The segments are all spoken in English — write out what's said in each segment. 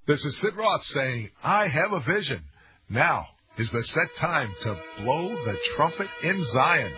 This is Sid Roth saying, I have a vision. Now is the set time to blow the trumpet in Zion.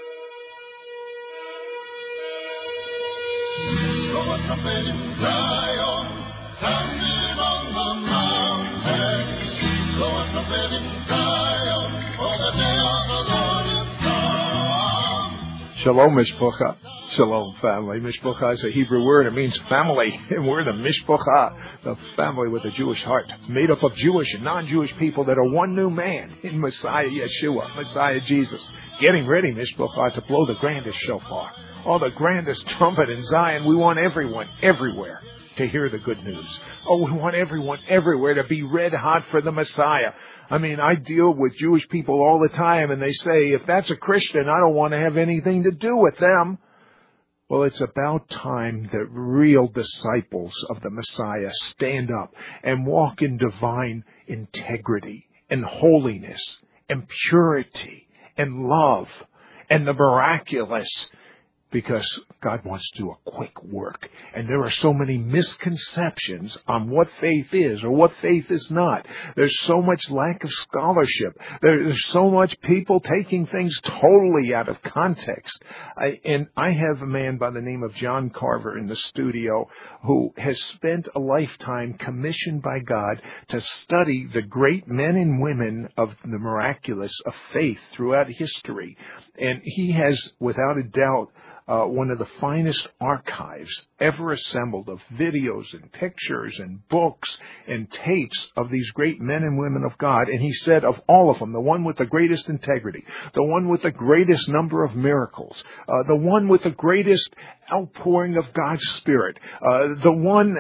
Blow a trumpet in Zion, sounding on the mountain. Blow a trumpet in Zion, for the day of the Lord is come. Shalom, Mishpocha. Shalom, family. Mishpocha is a Hebrew word. It means family. And we're the Mishpocha, the family with a Jewish heart, made up of Jewish and non-Jewish people that are one new man in Messiah Yeshua, Messiah Jesus. Getting ready, Mishpocha, to blow the grandest shofar. Oh, the grandest trumpet in Zion. We want everyone, everywhere, to hear the good news. Oh, we want everyone, everywhere, to be red hot for the Messiah. I mean, I deal with Jewish people all the time, and they say, if that's a Christian, I don't want to have anything to do with them. Well, it's about time that real disciples of the Messiah stand up and walk in divine integrity and holiness and purity and love and the miraculous, because God wants to do a quick work. And there are so many misconceptions on what faith is or what faith is not. There's so much lack of scholarship. There's so much people taking things totally out of context. I have a man by the name of John Carver in the studio who has spent a lifetime commissioned by God to study the great men and women of the miraculous of faith throughout history. And he has, without a doubt, one of the finest archives ever assembled of videos and pictures and books and tapes of these great men and women of God. And he said of all of them, the one with the greatest integrity, the one with the greatest number of miracles, the one with the greatest outpouring of God's Spirit, the one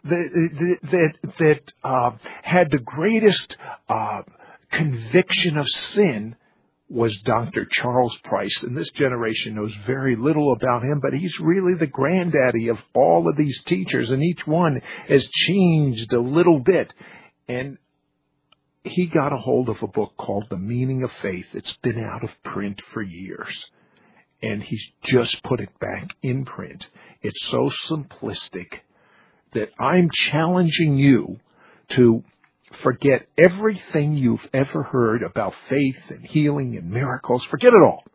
that had the greatest conviction of sin, was Dr. Charles Price. And this generation knows very little about him, but he's really the granddaddy of all of these teachers, and each one has changed a little bit. And he got a hold of a book called The Meaning of Faith. It's been out of print for years, and he's just put it back in print. It's so simplistic that I'm challenging you to forget everything you've ever heard about faith and healing and miracles. Forget it all.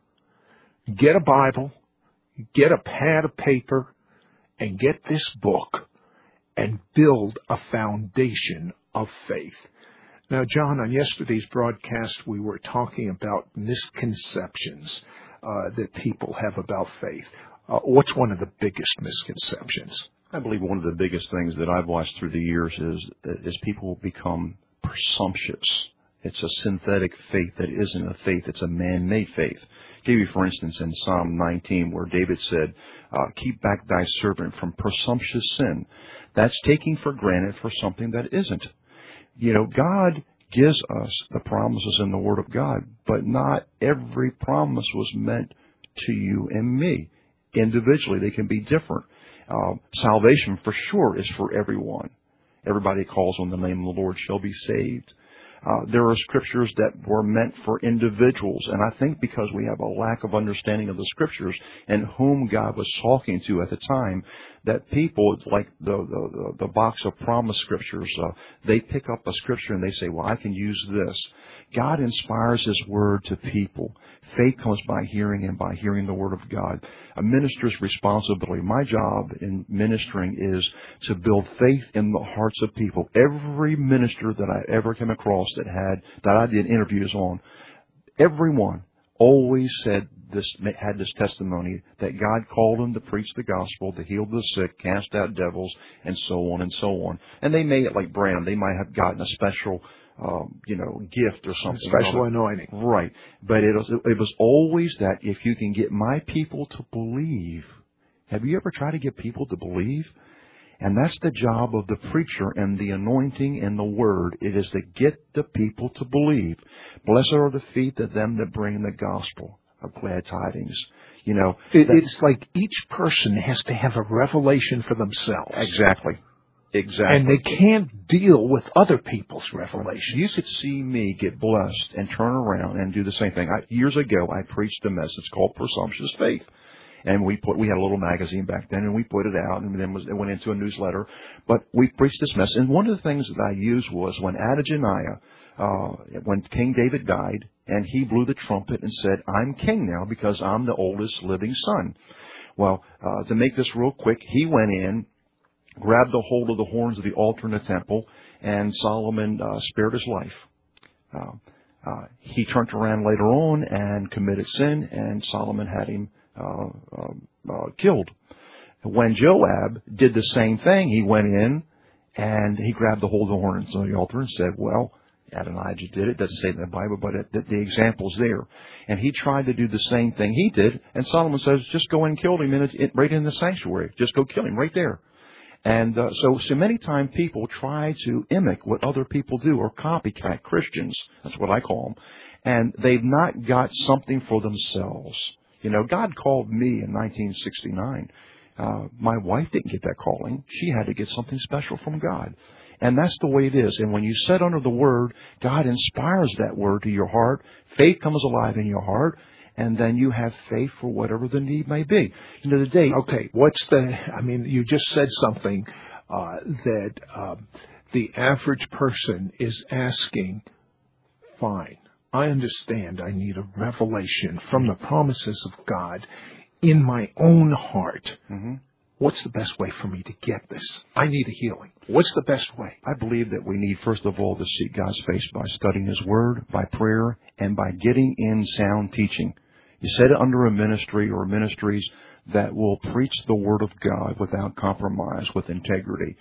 Get a Bible, get a pad of paper, and get this book and build a foundation of faith. Now, John, on yesterday's broadcast, we were talking about misconceptions that people have about faith. What's one of the biggest misconceptions? I believe one of the biggest things that I've watched through the years is people become presumptuous. It's a synthetic faith that isn't a faith. It's a man-made faith. I'll give you, for instance, in Psalm 19, where David said, keep back thy servant from presumptuous sin. That's taking for granted for something that isn't. You know, God gives us the promises in the Word of God, but not every promise was meant to you and me. Individually, they can be different. Salvation, for sure, is for everyone. Everybody calls on the name of the Lord shall be saved. There are scriptures that were meant for individuals, and I think because we have a lack of understanding of the scriptures and whom God was talking to at the time, that people, like the box of promise scriptures, they pick up a scripture and they say, well, I can use this. God inspires His Word to people. Faith comes by hearing, and by hearing the Word of God. A minister's responsibility, my job in ministering, is to build faith in the hearts of people. Every minister that I ever came across that I did interviews on, everyone always said this, had this testimony that God called them to preach the gospel, to heal the sick, cast out devils, and so on and so on. And they may, like Branham, they might have gotten a special gift or something. Special anointing. Right. But it was always that if you can get my people to believe. Have you ever tried to get people to believe? And that's the job of the preacher and the anointing and the word. It is to get the people to believe. Blessed are the feet of them that bring the gospel of glad tidings. You know, it's like each person has to have a revelation for themselves. Exactly. And they can't deal with other people's revelations. You could see me get blessed and turn around and do the same thing. Years ago, I preached a message called Presumptuous Faith. And we had a little magazine back then, and we put it out, and then it went into a newsletter. But we preached this message. And one of the things that I used was when Adonijah, when King David died, and he blew the trumpet and said, I'm king now because I'm the oldest living son. Well, to make this real quick, he went in, grabbed a hold of the horns of the altar in the temple, and Solomon spared his life. He turned around later on and committed sin, and Solomon had him killed. When Joab did the same thing, he went in and he grabbed the hold of the horns on the altar and said, well, Adonijah did it. Doesn't say it in the Bible, but the example's there. And he tried to do the same thing he did. And Solomon says, just go and kill him right in the sanctuary. Just go kill him right there. And so many times people try to mimic what other people do, or copycat Christians. That's what I call them. And they've not got something for themselves. You know, God called me in 1969. My wife didn't get that calling. She had to get something special from God. And that's the way it is. And when you sit under the Word, God inspires that Word to your heart. Faith comes alive in your heart. And then you have faith for whatever the need may be. You know, today... Okay, you just said something that the average person is asking, fine, I understand I need a revelation from the promises of God in my own heart. Mm-hmm. What's the best way for me to get this? I need a healing. What's the best way? I believe that we need, first of all, to seek God's face by studying His Word, by prayer, and by getting in sound teaching. You set it under a ministry or ministries that will preach the Word of God without compromise, with integrity.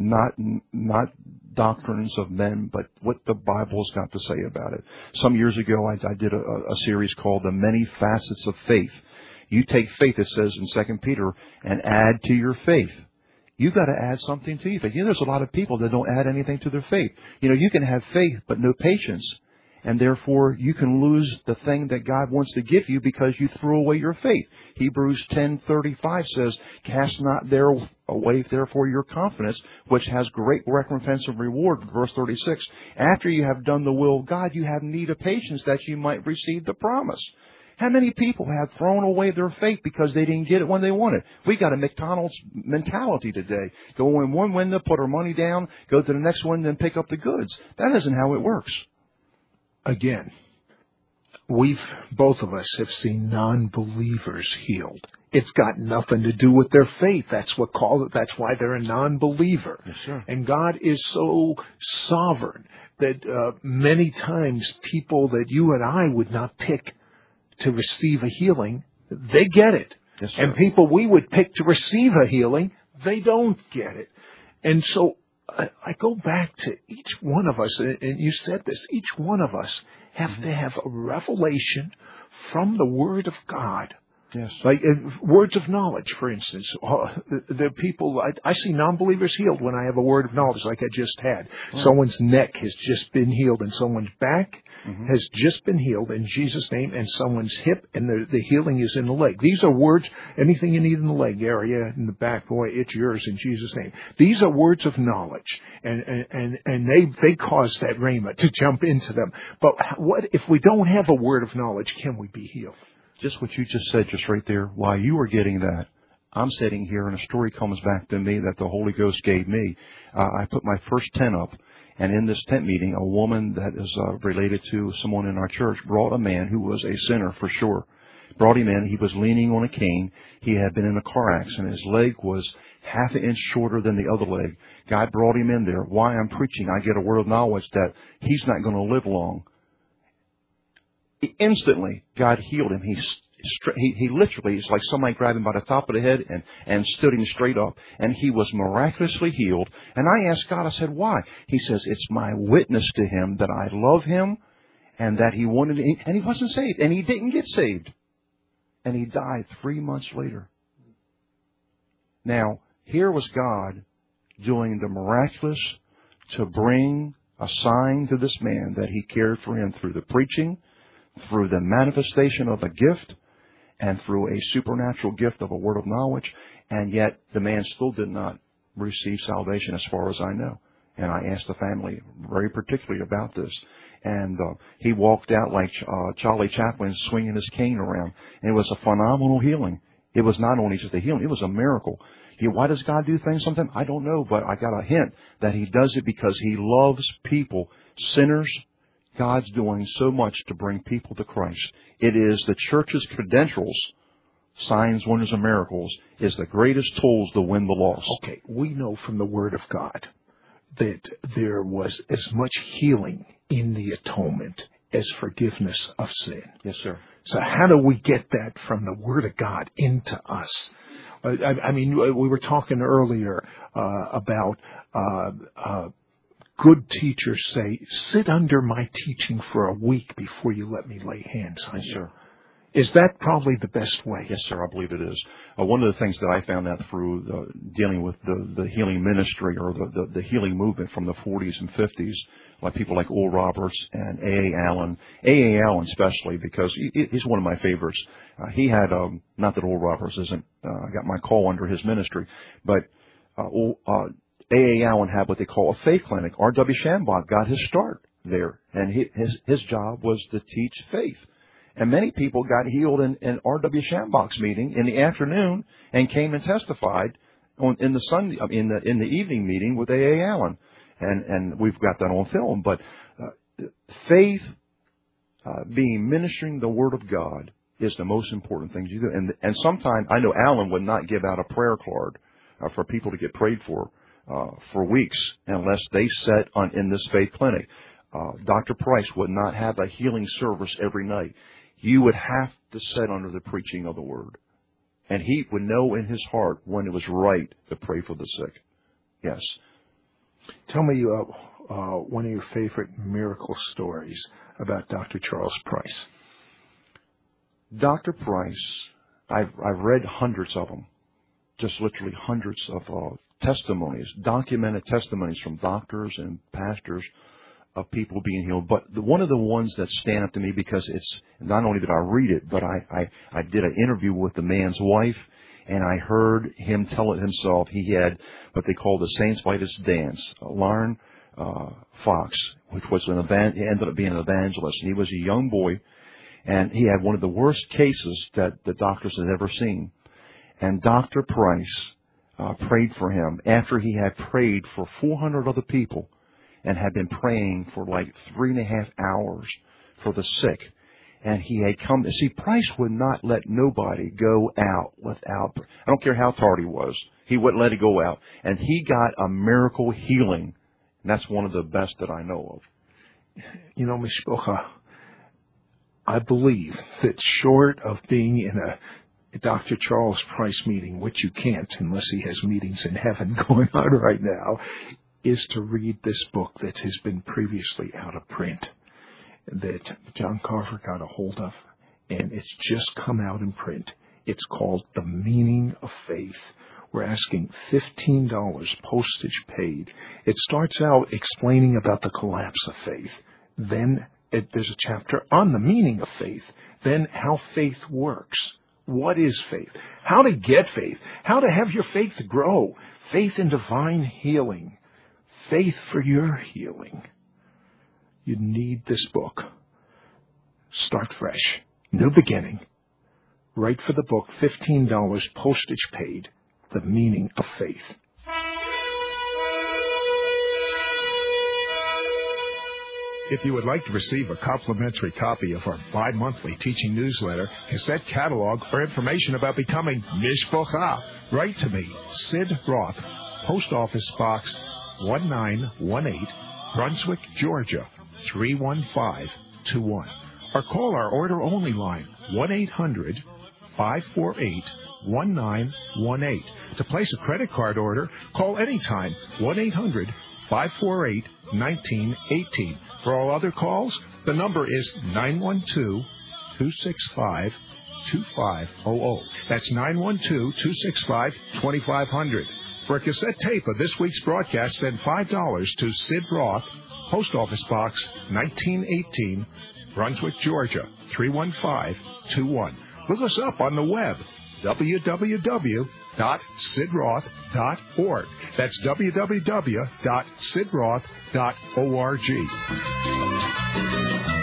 Not doctrines of men, but what the Bible's got to say about it. Some years ago, I did a series called The Many Facets of Faith. You take faith, it says in 2 Peter, and add to your faith. You've got to add something to your faith. You know, there's a lot of people that don't add anything to their faith. You know, you can have faith, but no patience. And therefore, you can lose the thing that God wants to give you because you threw away your faith. Hebrews 10:35 says, cast not away therefore your confidence, which has great recompense and reward. Verse 36, after you have done the will of God, you have need of patience that you might receive the promise. How many people have thrown away their faith because they didn't get it when they wanted? We got a McDonald's mentality today. Go in one window, put our money down, go to the next one, then pick up the goods. That isn't how it works. Again, both of us have seen non-believers healed. It's got nothing to do with their faith. That's why they're a non-believer. Yes, sir. And God is so sovereign that many times people that you and I would not pick to receive a healing, they get it. Yes, sir. And people we would pick to receive a healing, they don't get it. And so I go back to each one of us, and you said this, each one of us have to have a revelation from the Word of God. Yes. Like words of knowledge, for instance. The people, I see non-believers healed when I have a word of knowledge like I just had. Someone's neck has just been healed, and someone's back has just been healed in Jesus' name, and someone's hip, and the healing is in the leg. These are words, anything you need in the leg area, in the back, boy, it's yours in Jesus' name. These are words of knowledge, and they cause that rhema to jump into them. But what if we don't have a word of knowledge, can we be healed? Just what you just said, just right there, while you were getting that, I'm sitting here and a story comes back to me that the Holy Ghost gave me. I put my first tent up, and in this tent meeting, a woman that is related to someone in our church brought a man who was a sinner for sure. Brought him in. He was leaning on a cane. He had been in a car accident. His leg was half an inch shorter than the other leg. God brought him in there. Why I'm preaching, I get a word of knowledge that he's not going to live long. Instantly, God healed him. He literally, it's like somebody grabbed him by the top of the head and stood him straight up. And he was miraculously healed. And I asked God, I said, why? He says, it's my witness to him that I love him and that he wanted to, and he wasn't saved. And he didn't get saved. And he died 3 months later. Now, here was God doing the miraculous to bring a sign to this man that he cared for him through the preaching, through the manifestation of a gift, and through a supernatural gift of a word of knowledge, and yet the man still did not receive salvation as far as I know. And I asked the family very particularly about this. And he walked out like Charlie Chaplin swinging his cane around. And it was a phenomenal healing. It was not only just a healing, it was a miracle. Why does God do things sometimes? I don't know, but I got a hint that He does it because He loves people, sinners. God's doing so much to bring people to Christ. It is the church's credentials, signs, wonders, and miracles, is the greatest tools to win the lost. Okay, we know from the Word of God that there was as much healing in the atonement as forgiveness of sin. Yes, sir. So how do we get that from the Word of God into us? I mean, we were talking earlier about good teachers say, sit under my teaching for a week before you let me lay hands on you. Sure. Is that probably the best way? Yes, sir, I believe it is. One of the things that I found out through dealing with the healing ministry or the healing movement from the 40s and 50s, like people like Oral Roberts and A.A. Allen. A.A. Allen especially, because he's one of my favorites. He had, not that Oral Roberts isn't, I got my call under his ministry, but A.A. Allen had what they call a faith clinic. R.W. Shambach got his start there, and his job was to teach faith. And many people got healed in R.W. Shambach's meeting in the afternoon and came and testified in the evening meeting with A.A. Allen. And we've got that on film. But faith, being ministering the Word of God, is the most important thing you do. And sometimes, I know Allen would not give out a prayer card for people to get prayed for weeks unless they sat in this faith clinic. Dr. Price would not have a healing service every night. You would have to sit under the preaching of the Word. And he would know in his heart when it was right to pray for the sick. Yes. Tell me one of your favorite miracle stories about Dr. Charles Price. Dr. Price, I've read hundreds of them, just literally hundreds of testimonies, documented testimonies from doctors and pastors of people being healed. But one of the ones that stand up to me, because it's not only did I read it, but I did an interview with the man's wife, and I heard him tell it himself. He had what they call the Saints Vitus Dance. Lauren Fox, which was he ended up being an evangelist, and he was a young boy, and he had one of the worst cases that the doctors had ever seen. And Dr. Price prayed for him after he had prayed for 400 other people and had been praying for like 3.5 hours for the sick. And he had come to see, Price would not let nobody go out without, I don't care how tired he was, he wouldn't let it go out. And he got a miracle healing. And that's one of the best that I know of. You know, Mishpocha, I believe that short of being in a Dr. Charles Price meeting, which you can't unless he has meetings in heaven going on right now, is to read this book that has been previously out of print, that John Carver got a hold of, and it's just come out in print. It's called The Meaning of Faith. We're asking $15 postage paid. It starts out explaining about the collapse of faith. Then there's a chapter on the meaning of faith. Then how faith works. What is faith? How to get faith. How to have your faith grow. Faith in divine healing. Faith for your healing. You need this book. Start fresh. New beginning. Write for the book, $15 postage paid. The Meaning of Faith. If you would like to receive a complimentary copy of our bi-monthly teaching newsletter, cassette catalog, or information about becoming Mishpocha, write to me, Sid Roth, Post Office Box 1918, Brunswick, Georgia, 31521. Or call our order-only line, 1-800-548-1918. To place a credit card order, call anytime, 1-800-548-1918. For all other calls, the number is 912-265-2500. That's 912-265-2500. For a cassette tape of this week's broadcast, send $5 to Sid Roth, Post Office Box 1918, Brunswick, Georgia, 31521. Look us up on the web, www.sidroth.org. That's www.sidroth.org.